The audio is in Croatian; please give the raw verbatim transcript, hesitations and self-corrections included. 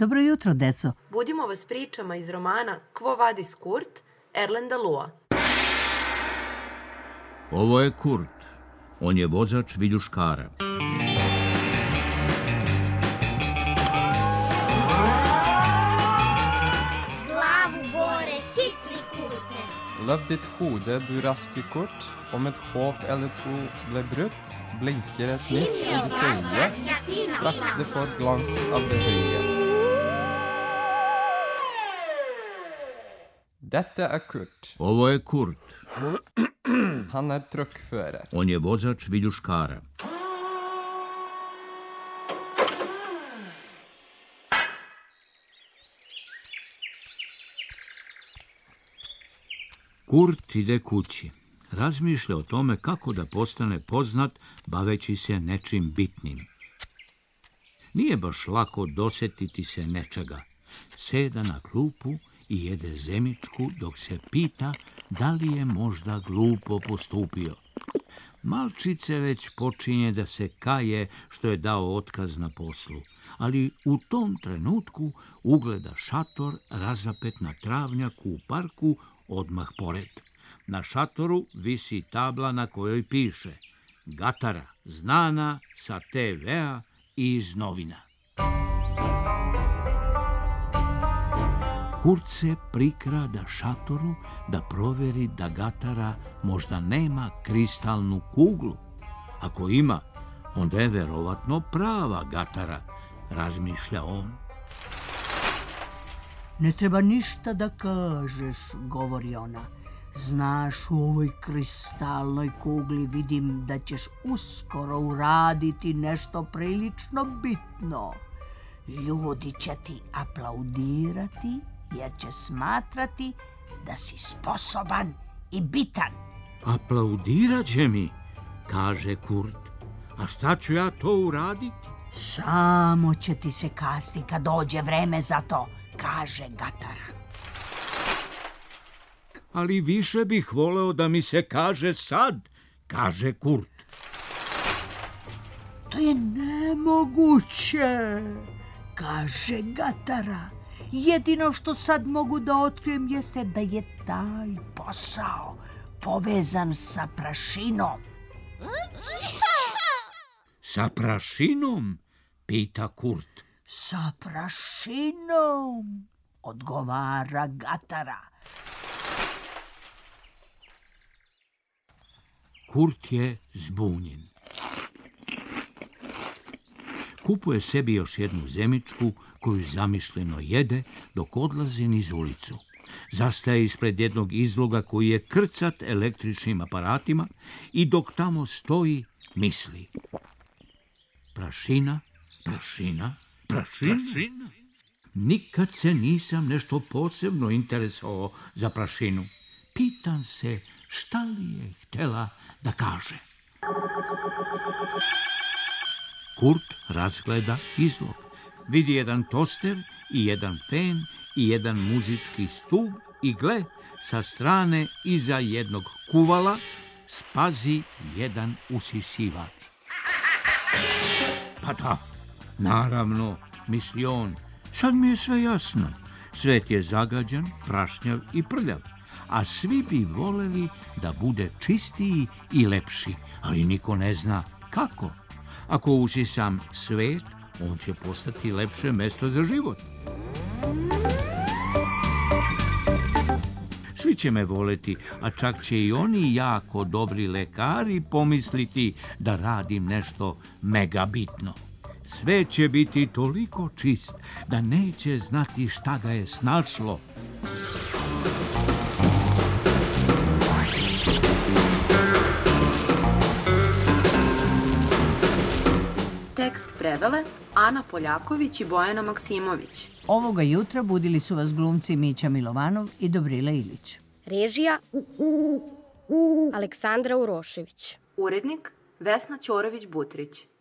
Dobro jutro, deco. Budimo vas pričama iz romana Quo vadis Kurt, Erlenda Lua. Ovo je Kurt. On je vozač viljuškara. Glavu gore, hitri Kurte. Løft ditt hode, du raske Kurt. Om et håp eller to ble brutt, blinker et nytt i ditt øye. Straks det får glans av det høye. Dette er Kurt. Ovo je Kurt. Han er truckfører. On je vozač viljuškara. Kurt ide kući. Razmišlja o tome kako da postane poznat baveći se nečim bitnim. Nije baš lako dosjetiti se nečega. Seda na klupu i jede zemičku dok se pita da li je možda glupo postupio. Malčice već počinje da se kaje što je dao otkaz na poslu, ali u tom trenutku ugleda šator razapet na travnjaku u parku odmah pored. Na šatoru visi tabla na kojoj piše Gatara, znana sa te vea i iz novina. Kurt se prikrada šatoru da proveri da Gatara možda nema kristalnu kuglu. Ako ima, onda je verovatno prava Gatara, razmišlja on. Ne treba ništa da kažeš, govori ona. Znaš, u ovoj kristalnoj kugli vidim da ćeš uskoro uraditi nešto prilično bitno. Ljudi će ti aplaudirati jer će smatrati da si sposoban i bitan. Aplaudirat će mi, kaže Kurt. A šta ću ja to uraditi? Samo će ti se kasti kad dođe vreme za to, kaže Gatara. Ali više bih voleo da mi se kaže sad, kaže Kurt. To je nemoguće, kaže Gatara. Jedino što sad mogu da otkrijem jeste da je taj posao povezan sa prašinom. Sa prašinom? Pita Kurt. Sa prašinom, odgovara Gatara. Kurt je zbunjen. Kupuje sebi još jednu zemičku koju zamišljeno jede dok odlazi niz ulicu. Zastaje ispred jednog izloga koji je krcat električnim aparatima i dok tamo stoji misli. Prašina, prašina, prašina. prašina. Nikad se nisam nešto posebno interesovao za prašinu. Pitam se šta li je htjela da kaže. Kurt razgleda izlog. Vidi jedan toster i jedan fen i jedan muzički stub i gle, sa strane iza jednog kuvala spazi jedan usisivač. Pa da, naravno, misli on, sad mi je sve jasno. Svet je zagađen, prašnjav i prljav, a svi bi voleli da bude čistiji i lepši, ali niko ne zna kako. Ako usisam svet, on će postati lepše mesto za život. Svi će me voleti, a čak će i oni jako dobri lekari pomisliti da radim nešto mega bitno. Sve će biti toliko čist da neće znati šta ga je snašlo. Tekst prevele Ana Poljaković i Bojana Maksimović. Ovoga jutra budili su vas glumci Mića Milovanov i Dobrila Ilić. Režija Aleksandra Urošević. Urednik Vesna Ćorović-Butrić.